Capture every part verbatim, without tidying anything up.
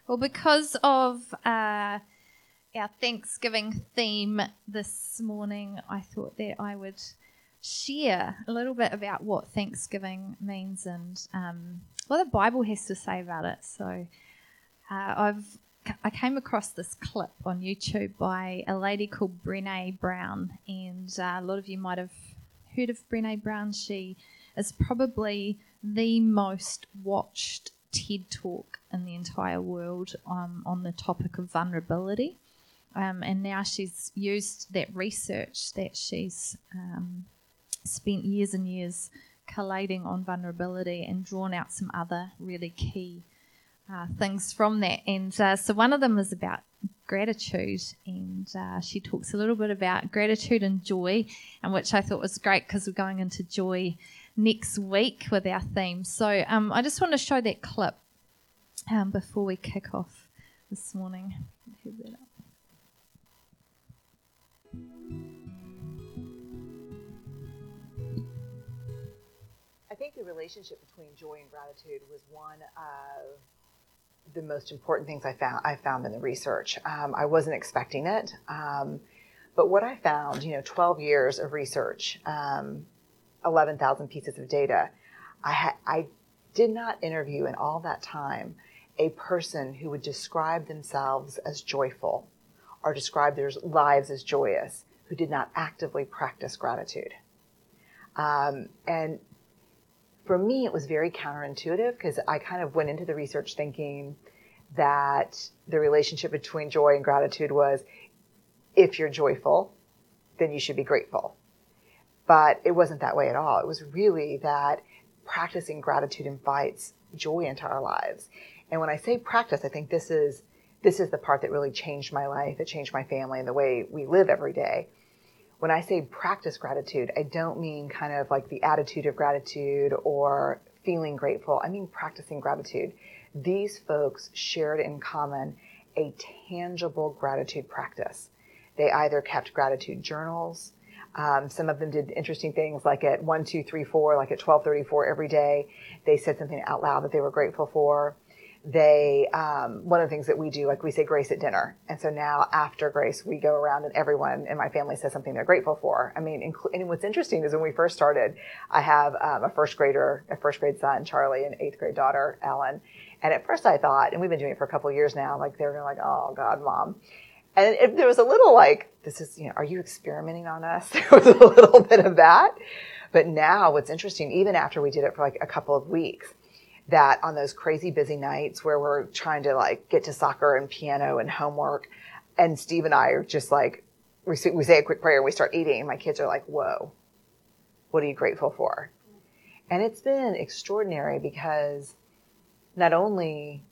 Well, because of uh, our Thanksgiving theme this morning, I thought that I would share a little bit about what Thanksgiving means and um, what the Bible has to say about it. So uh, I've I came across this clip on YouTube by a lady called Brené Brown, and uh, a lot of you might have heard of Brené Brown. She is probably the most watched TED Talk in the entire world um, on the topic of vulnerability. Um, and now she's used that research that she's um, spent years and years collating on vulnerability and drawn out some other really key uh, things from that. And uh, so one of them is about gratitude, and uh, she talks a little bit about gratitude and joy, and which I thought was great because we're going into joy next week with our theme. So um, I just want to show that clip um, before we kick off this morning. Have that up. I think the relationship between joy and gratitude was one of the most important things I found I found in the research. Um, I wasn't expecting it, um, but what I found, you know, twelve years of research, um, eleven thousand pieces of data. I ha- I did not interview in all that time a person who would describe themselves as joyful or describe their lives as joyous who did not actively practice gratitude. Um, and for me, it was very counterintuitive because I kind of went into the research thinking that the relationship between joy and gratitude was, if you're joyful, then you should be grateful. But it wasn't that way at all. It was really that practicing gratitude invites joy into our lives. And when I say practice, I think this is this is the part that really changed my life. It changed my family and the way we live every day. When I say practice gratitude, I don't mean kind of like the attitude of gratitude or feeling grateful. I mean practicing gratitude. These folks shared in common a tangible gratitude practice. They either kept gratitude journals. Um, some of them did interesting things like at one, two, three, four, like at twelve thirty-four every day, they said something out loud that they were grateful for. They, um, one of the things that we do, like we say grace at dinner. And so now after grace, we go around and everyone in my family says something they're grateful for. I mean, inclu- and what's interesting is when we first started, I have um, a first grader, a first grade son, Charlie, and eighth grade daughter, Ellen. And at first I thought, and we've been doing it for a couple of years now, like they were going like, oh God, Mom. And if there was a little like, this is, you know, are you experimenting on us? There was a little bit of that. But now what's interesting, even after we did it for like a couple of weeks, that on those crazy busy nights where we're trying to like get to soccer and piano and homework, and Steve and I are just like, we say, we say a quick prayer and we start eating, and my kids are like, whoa, what are you grateful for? And it's been extraordinary because not only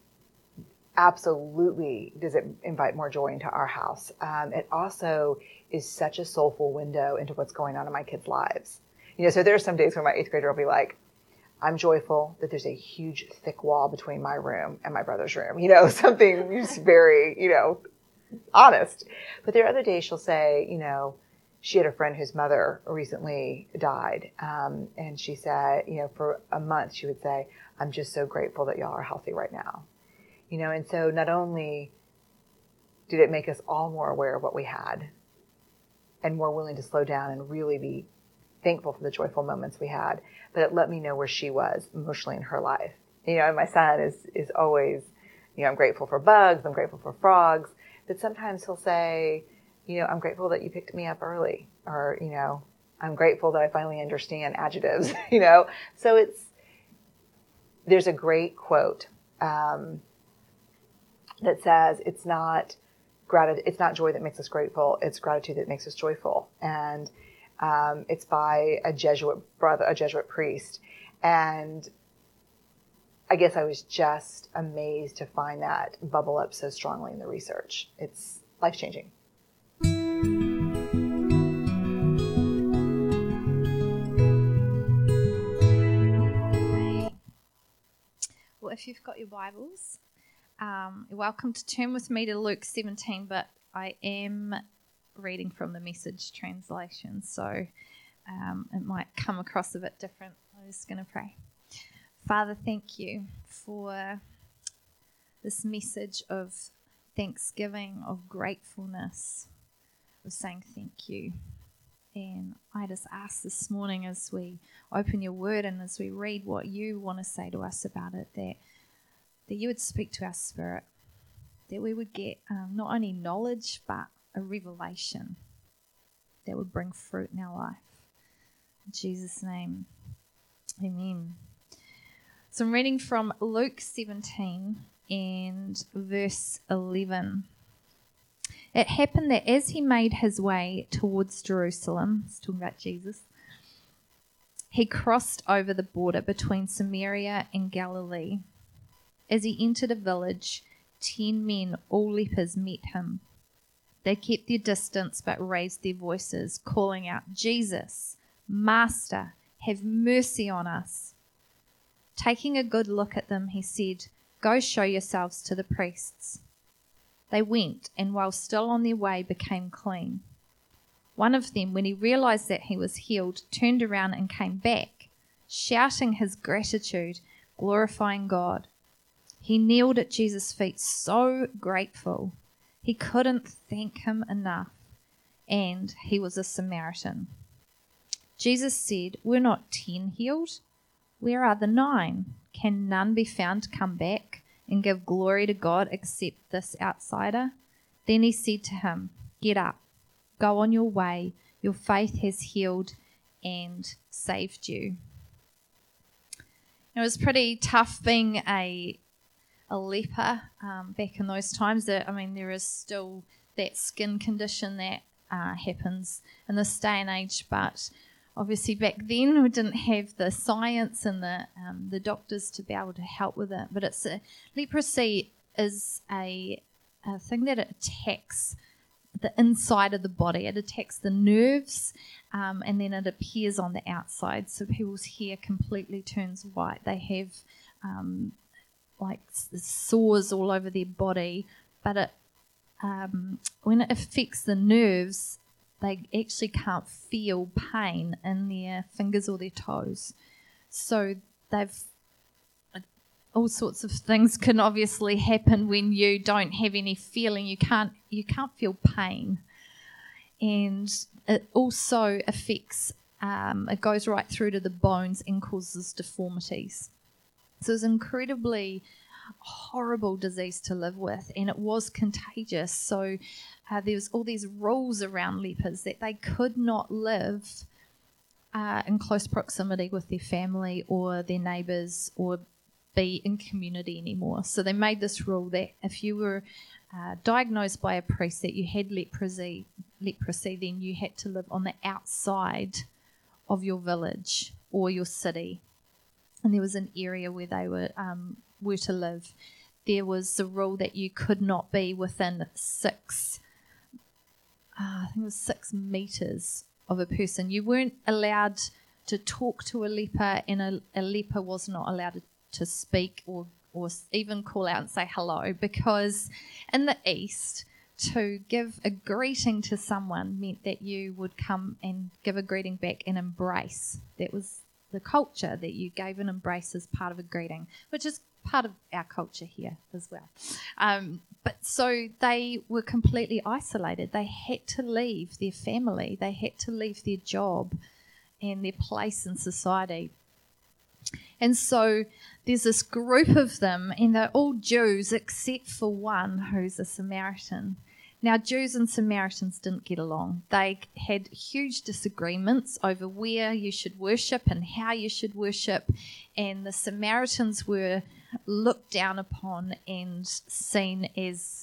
absolutely does it invite more joy into our house, um, it also is such a soulful window into what's going on in my kids' lives. You know, so there are some days where my eighth grader will be like, I'm joyful that there's a huge thick wall between my room and my brother's room. You know, something just very, you know, honest. But there are other days she'll say, you know, she had a friend whose mother recently died. Um, and she said, you know, for a month she would say, I'm just so grateful that y'all are healthy right now. You know, and so not only did it make us all more aware of what we had and more willing to slow down and really be thankful for the joyful moments we had, but it let me know where she was emotionally in her life. You know, and my son is, is always, you know, I'm grateful for bugs, I'm grateful for frogs, but sometimes he'll say, you know, I'm grateful that you picked me up early, or, you know, I'm grateful that I finally understand adjectives, you know. So it's, there's a great quote um, that says, it's not gratitude, it's not joy that makes us grateful, it's gratitude that makes us joyful. And Um, it's by a Jesuit brother, a Jesuit priest. And I guess I was just amazed to find that bubble up so strongly in the research. It's life-changing. Well, if you've got your Bibles, um, you're welcome to turn with me to Luke seventeen, but I am reading from the Message translation, so um, it might come across a bit different. I'm just going to pray. Father, thank you for this message of thanksgiving, of gratefulness, of saying thank you. And I just ask this morning as we open your word and as we read what you want to say to us about it, that, that you would speak to our spirit, that we would get um, not only knowledge but a revelation that would bring fruit in our life. In Jesus' name, amen. So I'm reading from Luke seventeen and verse eleven. It happened that as he made his way towards Jerusalem, he's talking about Jesus, he crossed over the border between Samaria and Galilee. As he entered a village, ten men, all lepers, met him. They kept their distance but raised their voices, calling out, "Jesus, Master, have mercy on us." Taking a good look at them, he said, "Go show yourselves to the priests." They went, and while still on their way, became clean. One of them, when he realized that he was healed, turned around and came back, shouting his gratitude, glorifying God. He kneeled at Jesus' feet, so grateful. He couldn't thank him enough, and he was a Samaritan. Jesus said, "Were not ten healed? Where are the nine? Can none be found to come back and give glory to God except this outsider?" Then he said to him, "Get up, go on your way. Your faith has healed and saved you." It was pretty tough being a a leper um, back in those times. That I mean, there is still that skin condition that uh, happens in this day and age, but obviously back then we didn't have the science and the um, the doctors to be able to help with it. But it's a, leprosy is a, a thing that it attacks the inside of the body. It attacks the nerves, um, and then it appears on the outside. So people's hair completely turns white. They have um, like sores all over their body, but it um, when it affects the nerves, they actually can't feel pain in their fingers or their toes. So they've all sorts of things can obviously happen when you don't have any feeling. You can't you can't feel pain, and it also affects. Um, it goes right through to the bones and causes deformities. So it's an incredibly horrible disease to live with, and it was contagious. So uh, there was all these rules around lepers that they could not live uh, in close proximity with their family or their neighbours or be in community anymore. So they made this rule that if you were uh, diagnosed by a priest that you had leprosy, leprosy, then you had to live on the outside of your village or your city. And there was an area where they were um, were to live. There was the rule that you could not be within six, uh, I think it was six meters of a person. You weren't allowed to talk to a leper, and a, a leper was not allowed to, to speak or or even call out and say hello, because in the East, to give a greeting to someone meant that you would come and give a greeting back and embrace. That was the culture, that you gave an embrace as part of a greeting, which is part of our culture here as well. Um, but so they were completely isolated. They had to leave their family. They had to leave their job and their place in society. And so there's this group of them, and they're all Jews except for one who's a Samaritan. Now, Jews and Samaritans didn't get along. They had huge disagreements over where you should worship and how you should worship, and the Samaritans were looked down upon and seen as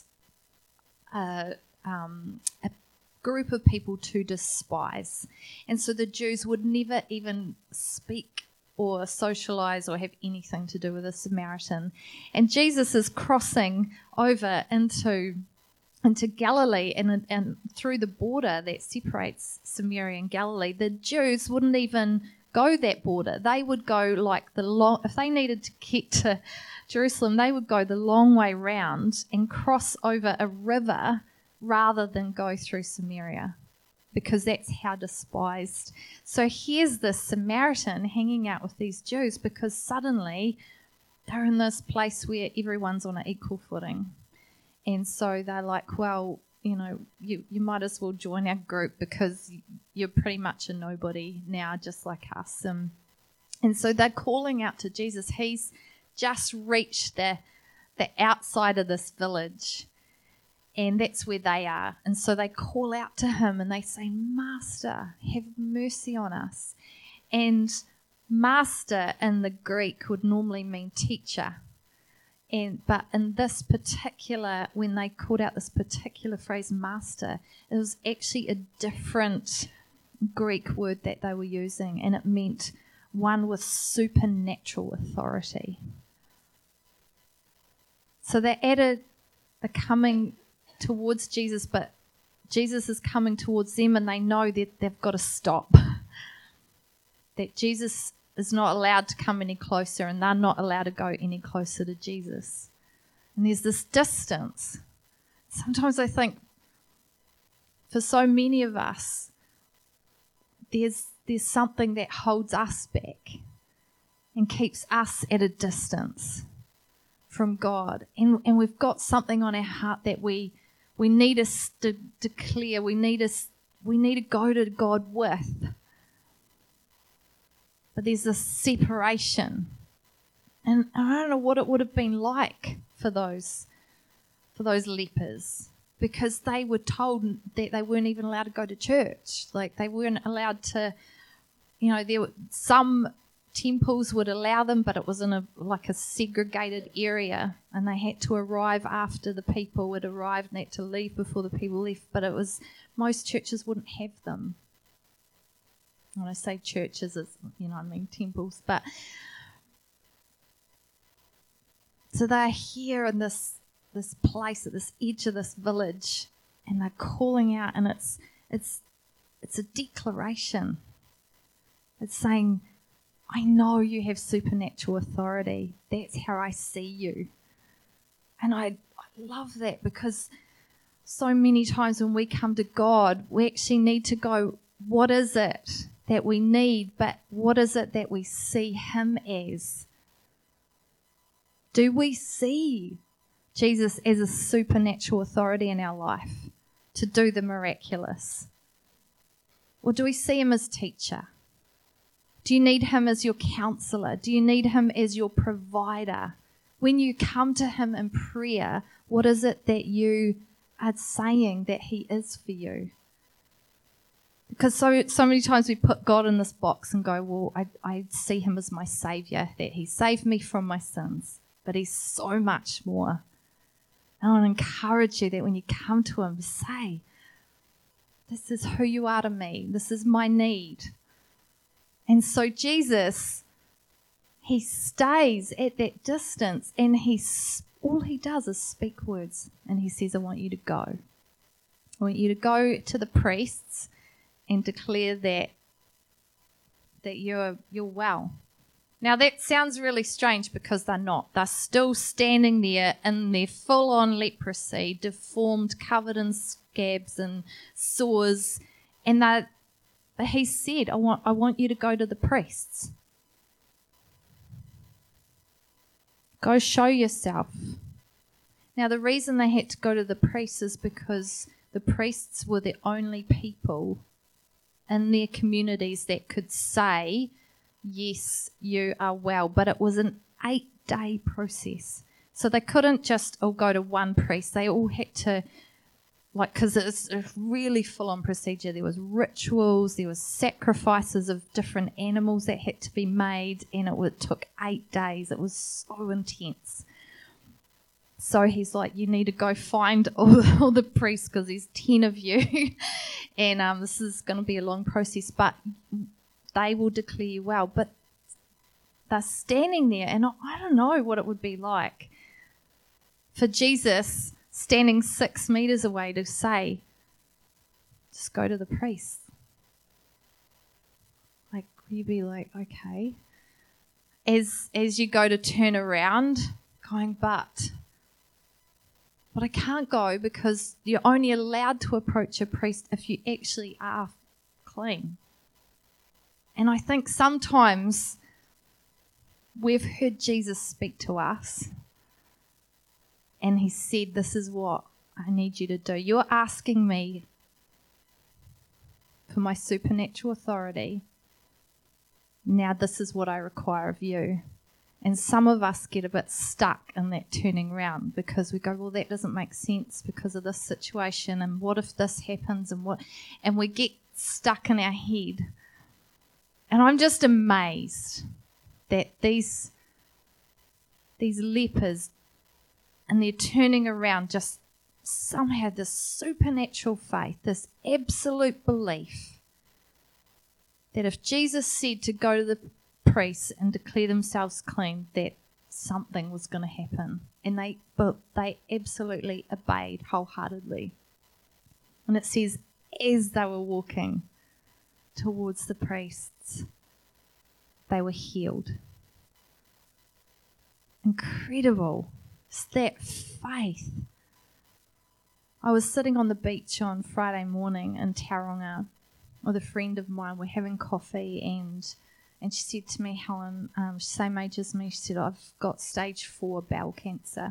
a, um, a group of people to despise. And so the Jews would never even speak or socialize or have anything to do with a Samaritan. And Jesus is crossing over into into Galilee, and, and through the border that separates Samaria and Galilee. The Jews wouldn't even go that border. They would go like the long, if they needed to get to Jerusalem, they would go the long way round and cross over a river rather than go through Samaria, because that's how despised. So here's the Samaritan hanging out with these Jews because suddenly they're in this place where everyone's on an equal footing. And so they're like, well, you know, you, you might as well join our group because you're pretty much a nobody now, just like us. And, and so they're calling out to Jesus. He's just reached the, the outside of this village, and that's where they are. And so they call out to him and they say, Master, have mercy on us. And master in the Greek would normally mean teacher. And but in this particular, when they called out this particular phrase, master, it was actually a different Greek word that they were using, and it meant one with supernatural authority. So they added the coming towards Jesus, but Jesus is coming towards them, and they know that they've got to stop. That Jesus is not allowed to come any closer, and they're not allowed to go any closer to Jesus. And there's this distance. Sometimes I think for so many of us, there's there's something that holds us back and keeps us at a distance from God. And and we've got something on our heart that we we need us to declare, we need us we need to go to God with. But there's this separation. And I don't know what it would have been like for those for those lepers, because they were told that they weren't even allowed to go to church. Like, they weren't allowed to, you know, there were some temples would allow them, but it was in a like a segregated area, and they had to arrive after the people had arrived and had to leave before the people left. But it was, most churches wouldn't have them. When I say churches, it's, you know, I mean temples. But so they're here in this this place at this edge of this village, and they're calling out, and it's it's it's a declaration. It's saying, I know you have supernatural authority. That's how I see you. And I, I love that, because so many times when we come to God, we actually need to go, what is it that we need, but what is it that we see him as? Do we see Jesus as a supernatural authority in our life to do the miraculous? Or do we see him as teacher? Do you need him as your counselor? Do you need him as your provider? When you come to him in prayer, what is it that you are saying that he is for you? Because so so many times we put God in this box and go, well, I, I see him as my saviour, that he saved me from my sins, but he's so much more. And I want to encourage you that when you come to him, say, this is who you are to me. This is my need. And so Jesus, he stays at that distance, and he's, all he does is speak words. And he says, I want you to go. I want you to go to the priests and declare that that you're you're well. Now that sounds really strange, because they're not. They're still standing there in their full-on leprosy, deformed, covered in scabs and sores, and they but he said, I want I want you to go to the priests. Go show yourself. Now the reason they had to go to the priests is because the priests were the only people in their communities that could say, yes, you are well. But it was an eight-day process. So they couldn't just all go to one priest. They all had to, like, because it was a really full-on procedure. There was rituals, there was sacrifices of different animals that had to be made, and it, it took eight days. It was so intense. So he's like, you need to go find all, all the priests, because there's ten of you, and um, this is going to be a long process, but they will declare you well. But they're standing there, and I don't know what it would be like for Jesus standing six meters away to say, just go to the priest. Like, you'd be like, okay. As as you go to turn around, going, but... But I can't go, because you're only allowed to approach a priest if you actually are clean. And I think sometimes we've heard Jesus speak to us, and he said, this is what I need you to do. You're asking me for my supernatural authority. Now this is what I require of you. And some of us get a bit stuck in that turning round because we go, well, that doesn't make sense because of this situation, and what if this happens, and what, and we get stuck in our head. And I'm just amazed that these these lepers, and they're turning around, just somehow this supernatural faith, this absolute belief that if Jesus said to go to the priests and declare themselves clean, that something was going to happen. And they but they absolutely obeyed wholeheartedly. And it says, as they were walking towards the priests, they were healed. Incredible. It's that faith. I was sitting on the beach on Friday morning in Tauranga with a friend of mine. We're having coffee, and and she said to me, Helen, um, she's the same age as me, she said, I've got stage four bowel cancer.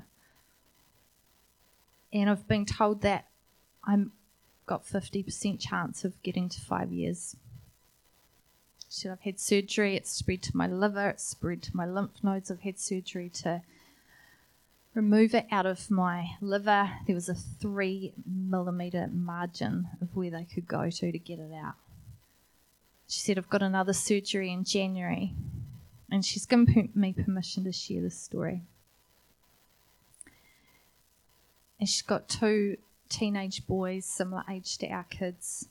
And I've been told that I've got fifty percent chance of getting to five years. She said, I've had surgery, it's spread to my liver, it's spread to my lymph nodes. I've had surgery to remove it out of my liver. There was a three millimetre margin of where they could go to to get it out. She said, I've got another surgery in January, and she's given me permission to share this story. And she's got two teenage boys, similar age to our kids.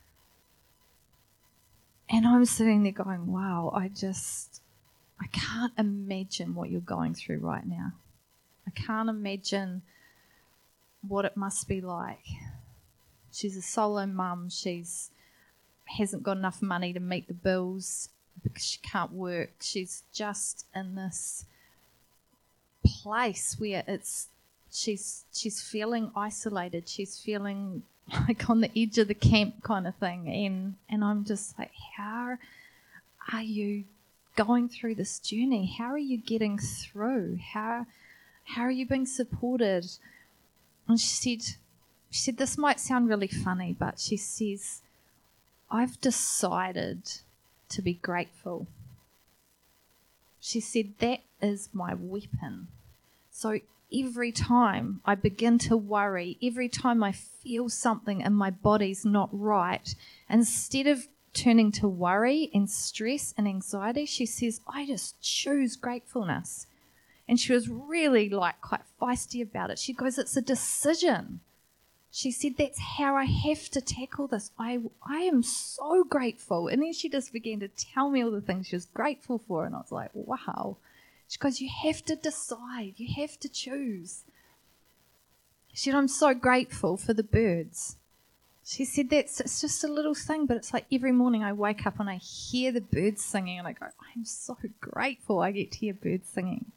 And I'm sitting there going, wow, I just, I can't imagine what you're going through right now. I can't imagine what it must be like. She's a solo mum. She's hasn't got enough money to meet the bills because she can't work. She's just in this place where it's she's she's feeling isolated. She's feeling like on the edge of the camp kind of thing. And and I'm just like, how are you going through this journey? How are you getting through? How how are you being supported? And she said, she said, this might sound really funny, but she says, I've decided to be grateful. She said, that is my weapon. So every time I begin to worry, every time I feel something in my body's not right, instead of turning to worry and stress and anxiety, she says, I just choose gratefulness. And she was really like quite feisty about it. She goes, it's a decision. She said, that's how I have to tackle this. I I am so grateful. And then she just began to tell me all the things she was grateful for. And I was like, wow. She goes, you have to decide. You have to choose. She said, I'm so grateful for the birds. She said, that's it's just a little thing, but it's like every morning I wake up and I hear the birds singing. And I go, I'm so grateful I get to hear birds singing.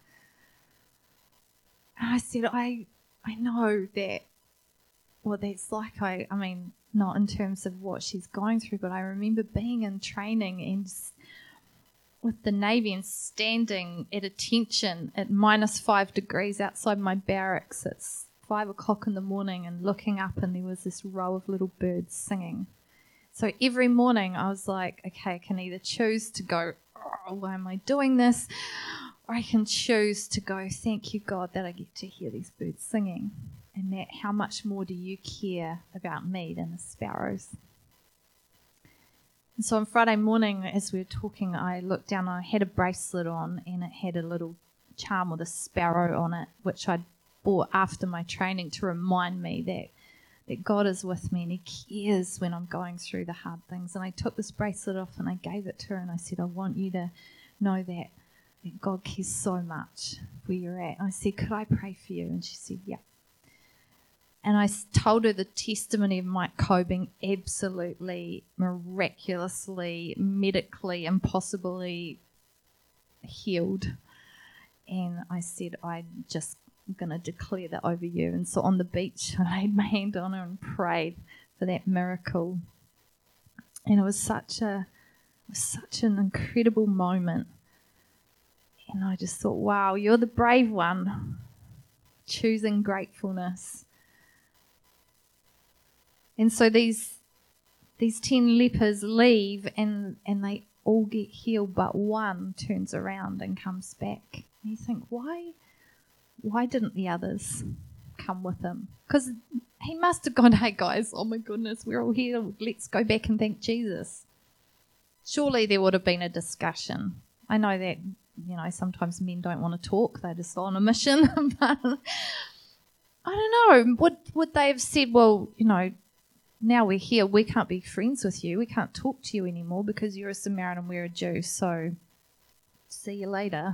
And I said, I I know that what that's like. I, I mean, not in terms of what she's going through, but I remember being in training and with the Navy and standing at attention at minus five degrees outside my barracks. It's five o'clock in the morning and looking up, and there was this row of little birds singing. So every morning I was like, okay, I can either choose to go, oh, why am I doing this? Or I can choose to go, thank you, God, that I get to hear these birds singing. And that how much more do you care about me than the sparrows? And so on Friday morning, as we were talking, I looked down, I had a bracelet on, and it had a little charm with a sparrow on it, which I'd bought after my training to remind me that, that God is with me and he cares when I'm going through the hard things. And I took this bracelet off and I gave it to her, and I said, I want you to know that, that God cares so much where you're at. And I said, could I pray for you? And she said, yeah. And I told her the testimony of Mike Coe being absolutely, miraculously, medically, impossibly healed. And I said, I'm just going to declare that over you. And so on the beach, I laid my hand on her and prayed for that miracle. And it was such a, it was such an incredible moment. And I just thought, wow, you're the brave one, choosing gratefulness. And so these these ten lepers leave and, and they all get healed, but one turns around and comes back. And you think, why, why didn't the others come with him? Because he must have gone, hey guys, oh my goodness, we're all healed. Let's go back and thank Jesus. Surely there would have been a discussion. I know that, you know, sometimes men don't want to talk. They're just on a mission. But I don't know. Would, would they have said, well, you know, now we're here, we can't be friends with you. We can't talk to you anymore because you're a Samaritan, we're a Jew. So see you later.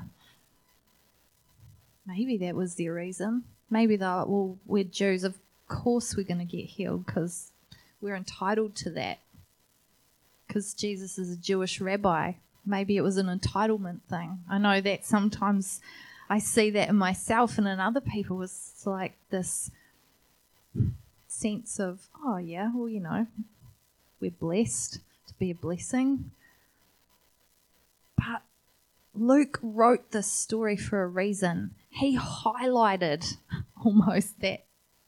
Maybe that was their reason. Maybe they thought, well, we're Jews. Of course we're going to get healed because we're entitled to that. Because Jesus is a Jewish rabbi. Maybe it was an entitlement thing. I know that sometimes I see that in myself and in other people. It's like this sense of, oh yeah, well, you know, we're blessed to be a blessing. But Luke wrote this story for a reason. He highlighted almost that.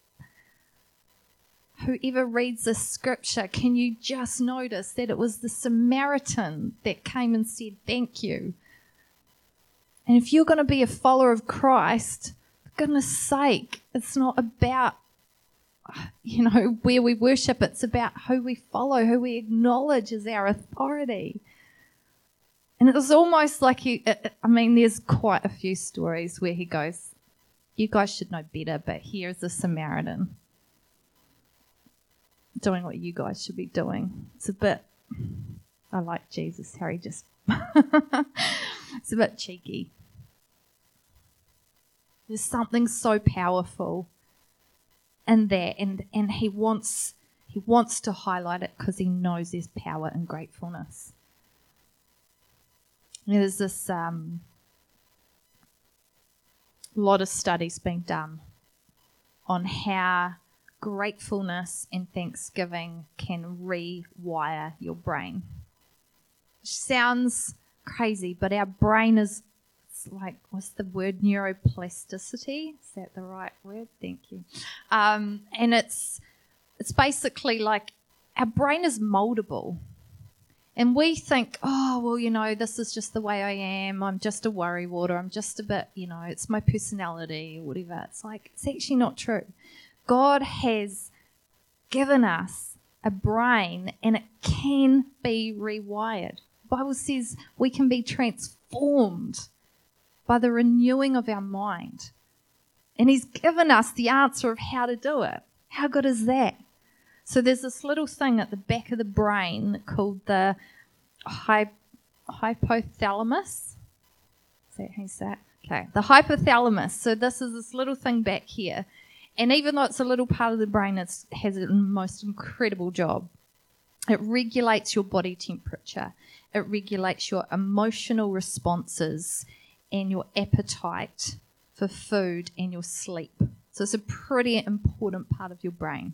Whoever reads this scripture, can you just notice that it was the Samaritan that came and said thank you? And if you're going to be a follower of Christ, for goodness sake, it's not about, you know, where we worship. It's about who we follow, who we acknowledge as our authority. And it was almost like, he, I mean, there's quite a few stories where he goes, you guys should know better, but here's a Samaritan doing what you guys should be doing. It's a bit, I like Jesus, how he just, it's a bit cheeky. There's something so powerful in that, and, and he wants he wants to highlight it because he knows there's power in gratefulness. There's this um, lot of studies being done on how gratefulness and thanksgiving can rewire your brain. Which sounds crazy, but our brain is it's like, what's the word? Neuroplasticity? Is that the right word? Thank you. Um, and it's it's basically like our brain is moldable. And we think, oh, well, you know, this is just the way I am. I'm just a worrywart. I'm just a bit, you know, it's my personality or whatever. It's like, it's actually not true. God has given us a brain and it can be rewired. The Bible says we can be transformed by the renewing of our mind. And he's given us the answer of how to do it. How good is that? So there's this little thing at the back of the brain called the hy- hypothalamus. Is that how you say it? Okay, the hypothalamus. So this is this little thing back here. And even though it's a little part of the brain, it has a most incredible job. It regulates your body temperature. It regulates your emotional responses and your appetite for food and your sleep. So it's a pretty important part of your brain.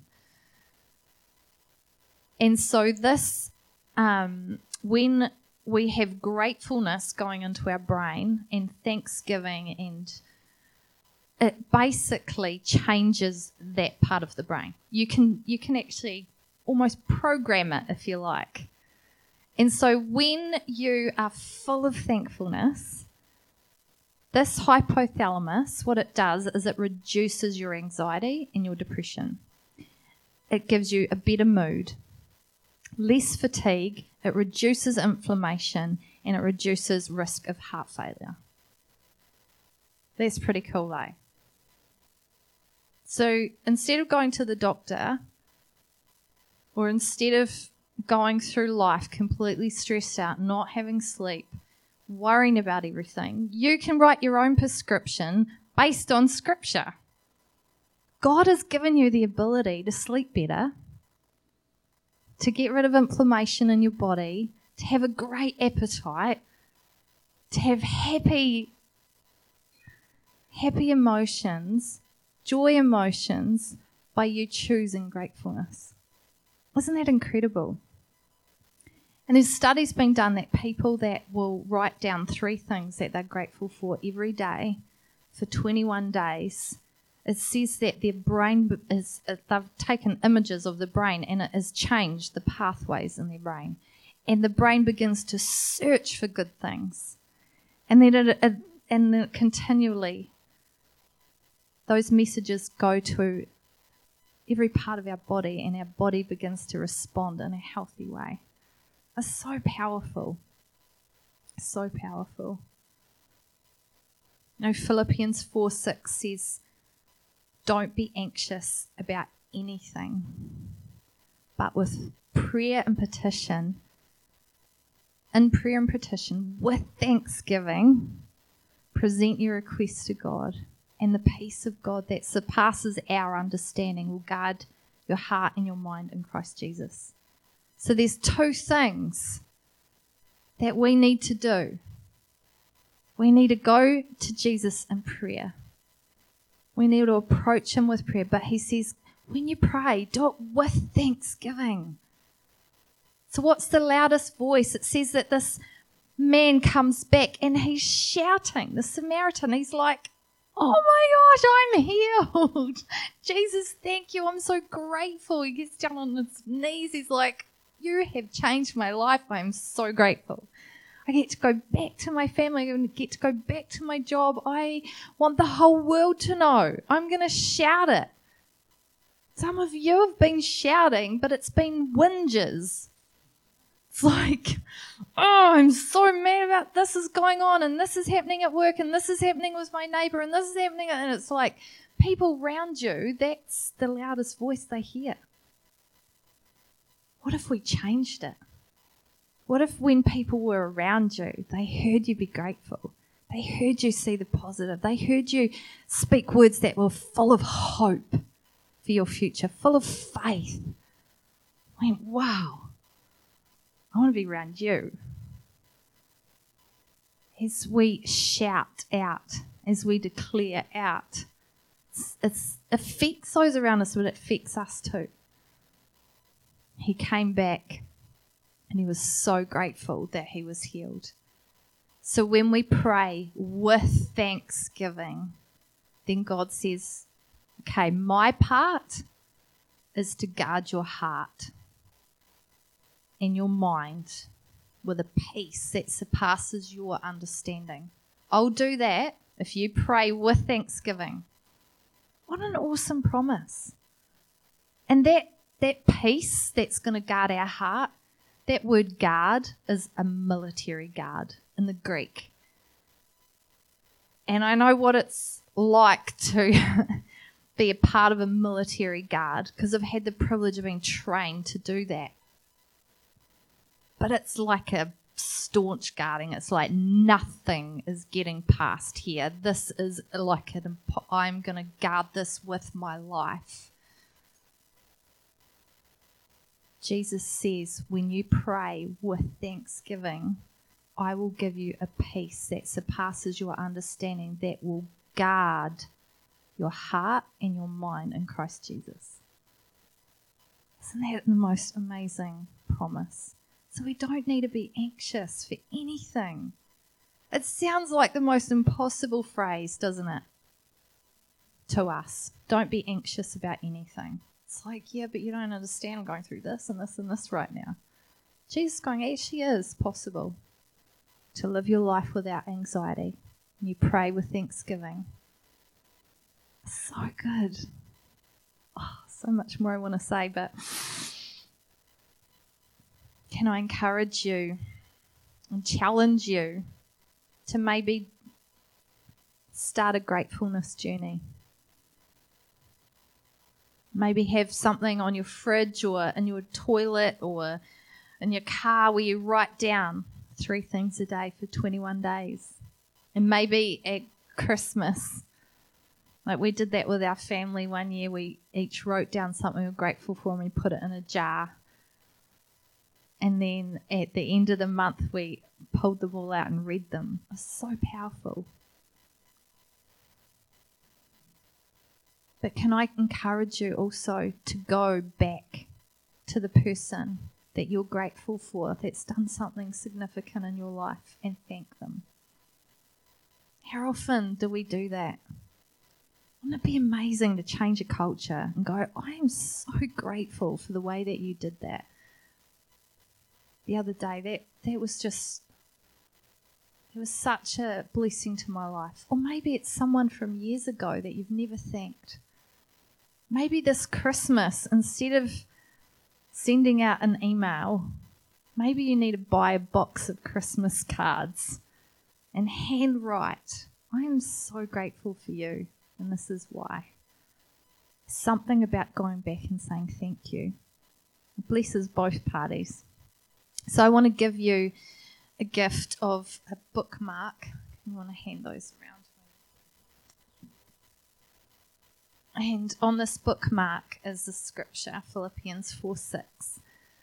And so this, um, when we have gratefulness going into our brain and thanksgiving, and it basically changes that part of the brain. You can you can actually almost program it, if you like. And so when you are full of thankfulness, this hypothalamus, what it does is it reduces your anxiety and your depression. It gives you a better mood, less fatigue, it reduces inflammation, and it reduces risk of heart failure. That's pretty cool, eh? So instead of going to the doctor, or instead of going through life completely stressed out, not having sleep, worrying about everything, you can write your own prescription based on Scripture. God has given you the ability to sleep better, to get rid of inflammation in your body, to have a great appetite, to have happy, happy emotions, joy emotions, by you choosing gratefulness. Isn't that incredible? And there's studies being done that people that will write down three things that they're grateful for every day for twenty-one days, it says that their brain is, they've taken images of the brain and it has changed the pathways in their brain. And the brain begins to search for good things. And then it, it, and then continually, those messages go to every part of our body and our body begins to respond in a healthy way. It's so powerful. So powerful. You know, Philippians four six says, don't be anxious about anything, but with prayer and petition, in prayer and petition, with thanksgiving, present your requests to God, and the peace of God that surpasses our understanding will guard your heart and your mind in Christ Jesus. So there's two things that we need to do. We need to go to Jesus in prayer. We need to approach him with prayer. But he says, when you pray, do it with thanksgiving. So what's the loudest voice? It says that this man comes back and he's shouting, the Samaritan. He's like, oh my gosh, I'm healed. Jesus, thank you. I'm so grateful. He gets down on his knees. He's like, you have changed my life. I'm so grateful. I get to go back to my family. I get to go back to my job. I want the whole world to know. I'm going to shout it. Some of you have been shouting, but it's been whinges. It's like, oh, I'm so mad about this is going on, and this is happening at work, and this is happening with my neighbour, and this is happening. And it's like people around you, that's the loudest voice they hear. What if we changed it? What if when people were around you, they heard you be grateful? They heard you see the positive. They heard you speak words that were full of hope for your future, full of faith. I went, wow, I want to be around you. As we shout out, as we declare out, it affects those around us, but it affects us too. He came back and he was so grateful that he was healed. So when we pray with thanksgiving, then God says, okay, my part is to guard your heart and your mind with a peace that surpasses your understanding. I'll do that if you pray with thanksgiving. What an awesome promise. And that That peace that's going to guard our heart, that word guard is a military guard in the Greek. And I know what it's like to be a part of a military guard because I've had the privilege of being trained to do that. But it's like a staunch guarding. It's like nothing is getting past here. This is like an, I'm going to guard this with my life. Jesus says, when you pray with thanksgiving, I will give you a peace that surpasses your understanding, that will guard your heart and your mind in Christ Jesus. Isn't that the most amazing promise? So we don't need to be anxious for anything. It sounds like the most impossible phrase, doesn't it? To us. Don't be anxious about anything. It's like, yeah, but you don't understand. I'm going through this and this and this right now. Jesus going, it actually is possible to live your life without anxiety. And you pray with thanksgiving. So good. Oh, so much more I want to say, but can I encourage you and challenge you to maybe start a gratefulness journey? Maybe have something on your fridge or in your toilet or in your car where you write down three things a day for twenty-one days. And maybe at Christmas, like we did that with our family one year, we each wrote down something we were grateful for and we put it in a jar. And then at the end of the month, we pulled them all out and read them. It was so powerful. But can I encourage you also to go back to the person that you're grateful for, that's done something significant in your life, and thank them. How often do we do that? Wouldn't it be amazing to change a culture and go, I am so grateful for the way that you did that. The other day, that, that was just, it was such a blessing to my life. Or maybe it's someone from years ago that you've never thanked. Maybe this Christmas, instead of sending out an email, maybe you need to buy a box of Christmas cards and handwrite, I am so grateful for you, and this is why. Something about going back and saying thank you. It blesses both parties. So I want to give you a gift of a bookmark. I want to hand those around. And on this bookmark is the scripture, Philippians four six.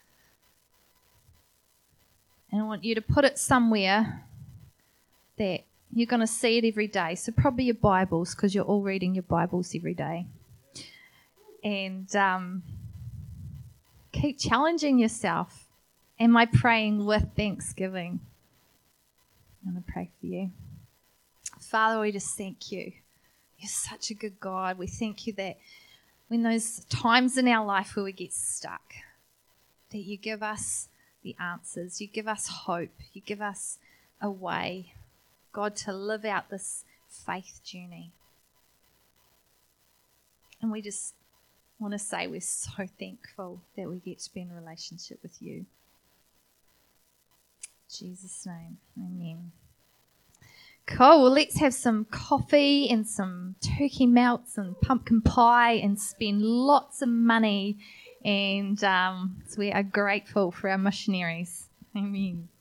And I want you to put it somewhere that you're going to see it every day. So probably your Bibles, because you're all reading your Bibles every day. And um, keep challenging yourself. Am I praying with thanksgiving? I'm going to pray for you. Father, we just thank you. You're such a good God. We thank you that when those times in our life where we get stuck, that you give us the answers. You give us hope. You give us a way, God, to live out this faith journey. And we just want to say we're so thankful that we get to be in a relationship with you. In Jesus' name, amen. Cool, well, let's have some coffee and some turkey melts and pumpkin pie and spend lots of money. And um, so we are grateful for our missionaries. Amen.